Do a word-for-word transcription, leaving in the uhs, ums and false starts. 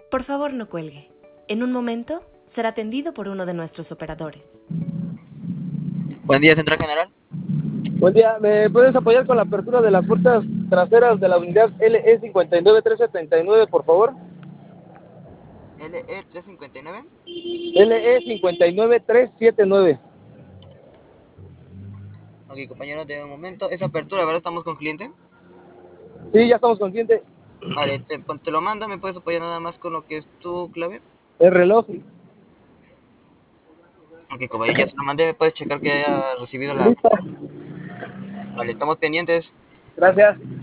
Por favor, no cuelgue. En un momento será atendido por uno de nuestros operadores. Buen día, Central General. Buen día, ¿me puedes apoyar con la apertura de las puertas traseras de la unidad L E cinco nueve tres siete nueve, por favor? L E trescientos cincuenta y nueve. L E cinco nueve tres siete nueve. Ok, compañero, de un momento. Esa apertura, ¿verdad? Estamos con cliente. Sí, ya estamos con cliente. Vale, te, te lo mando. ¿Me puedes apoyar nada más con lo que es tu clave? El reloj. Ok, compañero, ya se lo mandé. ¿Puedes checar que haya recibido la Listo. clave? Vale, estamos pendientes. Gracias.